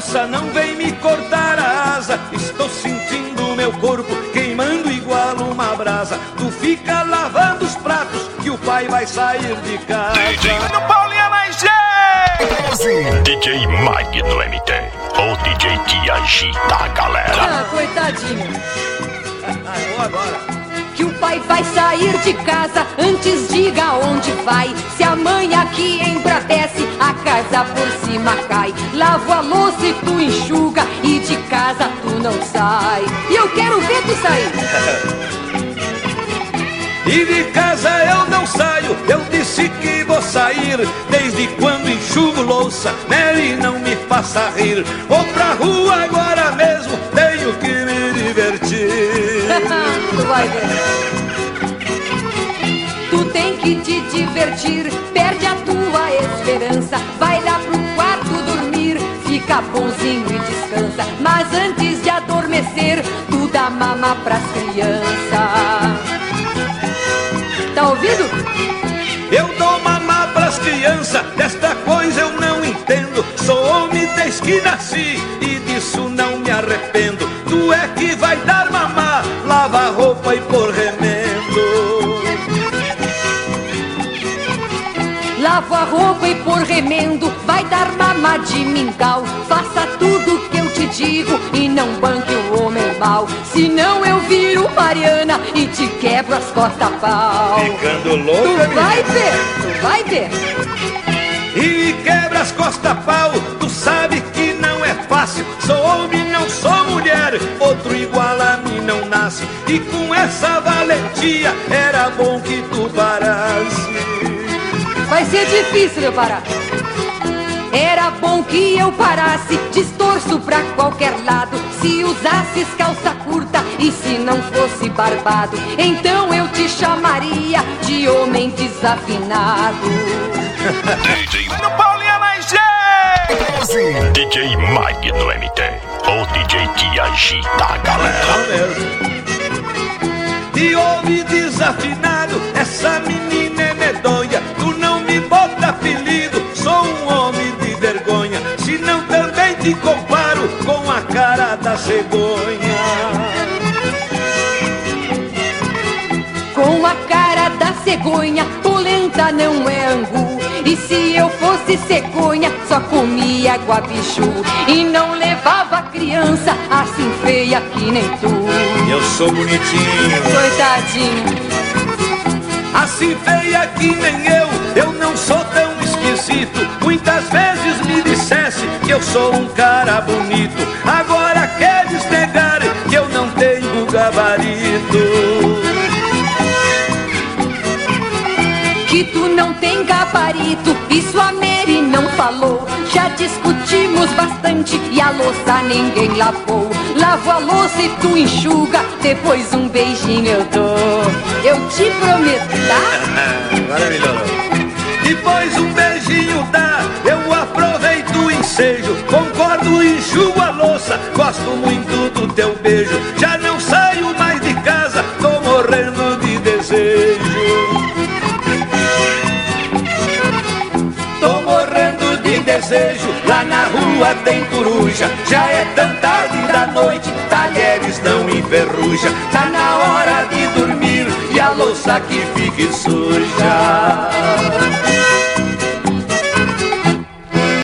louça não vem me cortar a asa. Estou sentindo meu corpo queimando igual uma brasa. Tu fica lavando os pratos que o pai vai sair de casa. DJ no Paulinha mais jeito. DJ Mike no MT, o DJ que agita a galera. Ah, coitadinho. Vou agora. Que o pai vai sair de casa, antes diga onde vai. Se a mãe aqui embravece, a casa por cima cai. Lavo a louça e tu enxuga, e de casa tu não sai. E eu quero ver tu sair. E de casa eu não saio, eu disse que vou sair. Desde quando enxugo louça, Mary não me faça rir. Vou pra rua agora mesmo, tenho que me divertir. Tu vai ver. Tu tem que te divertir, perde a tua esperança. Vai lá pro quarto dormir, fica bonzinho e descansa. Mas antes de adormecer, tu dá mama pras crianças. Tá ouvindo? Eu dou mamá pras crianças, desta coisa eu não entendo. Sou homem desde que nasci e disso não me arrependo. Tu é que vai dar mamá, lava a roupa e pôr remendo. Lavo a roupa e pôr remendo, vai dar mamá de mingau. Faça tudo que eu te digo e não banque o homem mal. Senão eu viro Mariana e te quebro as costas a pau. Ficando louca, tu vai ver, tu vai ver. E quebra as costas a pau, tu sabe que não é fácil. Sou homem, não sou mulher, outro igual a mim não nasce. E com essa valentia, era bom que tu parasse. Vai ser difícil eu parar. Era bom que eu parasse, distorço pra qualquer lado. Se usasses calça curta e se não fosse barbado, então eu te chamaria de homem desafinado. DJ no Paulinha mais jeito. DJ Mike no MT, o DJ que agita a galera. E ouve desafinado, essa menina é medonha. Tu não me bota apelido, sou um homem de vergonha. Se não também te comparo com a cara da cegonha. Com a cara da cegonha, polenta não é angu. E se eu fosse cegonha, só comia guabichu. E não levava criança assim feia que nem tu. Eu sou bonitinho, coitadinho. Assim feia que nem eu não sou tão esquisito. Muitas vezes me dissesse que eu sou um cara bonito. Agora queres negar que eu não tenho gabarito. Que tu não tem gabarito, isso a Mary não falou. Já discutimos bastante e a louça ninguém lavou. Lavo a louça e tu enxuga, depois um beijinho eu dou. Eu te prometo, tá? Agora melhorou. Depois um beijinho dá, eu aproveito o ensejo. Concordo e enxugo a louça, gosto muito do teu beijo. Já não saio mais de casa, tô morrendo de desejo. Tô morrendo de desejo, lá na rua tem coruja. Já é tão tarde da noite, talheres não enferruja. Tá na hora de dormir e a louça que fique suja.